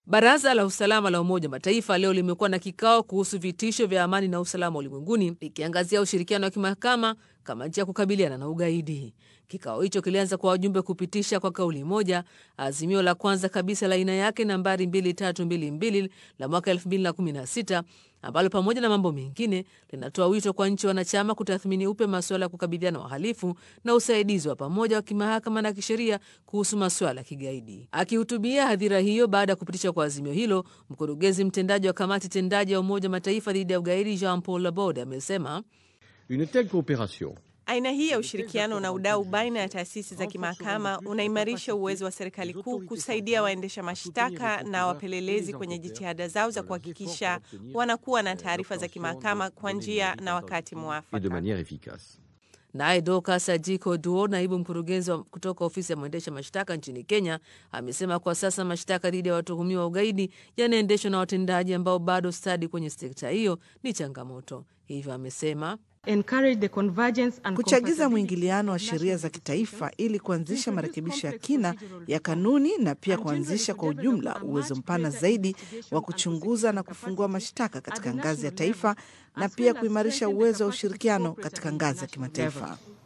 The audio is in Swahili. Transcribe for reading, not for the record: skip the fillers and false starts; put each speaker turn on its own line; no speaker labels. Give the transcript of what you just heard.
Baraza la Usalama la Umoja Mataifa leo limekuwa na kikao kuhusu vitisho vya amani na usalama ulimwenguni, likiangazia ushirikiano wa kimahakama kama njia ya kukabiliana na ugaidi. Kikao hicho kilianza kwa wajumbe kupitisha kwa kauli moja azimio la kwanza kabisa la aina yake nambari 2322 la mwaka 2016 ambalo pamoja na mambo mengine linatoa wito kwa nchi wanachama kutathmini upya masuala ya kukabiliana na wahalifu na usaidizi wa pamoja wa kimahakama na kisheria kuhusu masuala ya kigaidi. Akihutubia hadhira hiyo baada ya kupitishwa kwa azimio hilo, mkurugenzi mtendaji wa kamati tendaji ya Umoja Mataifa dhidi ya ugaidi Jean-Paul Laborde amesema
aina hii ya ushirikiano na udau baina ya taasisi za kimahakama unaimarisha uwezo wa serikali kuu kusaidia waendesha mashtaka na wapelelezi kwenye jitihada zao za kuhakikisha wanakuwa na taarifa za kimahakama kwa njia na wakati mwafaka.
Naye Dorcas Ajiko Duo, naibu mkurugenzi kutoka ofisi ya mwendesha mashtaka nchini Kenya, amesema kwa sasa mashtaka dhidi ya watuhumiwa wa ugaidi yanaendeshwa na watendaji ambao bado stadi kwenye sekta hiyo ni changamoto. Hivyo amesema
kuchagiza mwingiliano wa sheria za kitaifa ili kuanzisha marekebisho ya kina ya kanuni na pia kuanzisha kwa ujumla uwezo mpana zaidi wa kuchunguza na kufungua mashtaka katika ngazi ya taifa na pia kuimarisha uwezo wa ushirikiano katika ngazi ya kimataifa.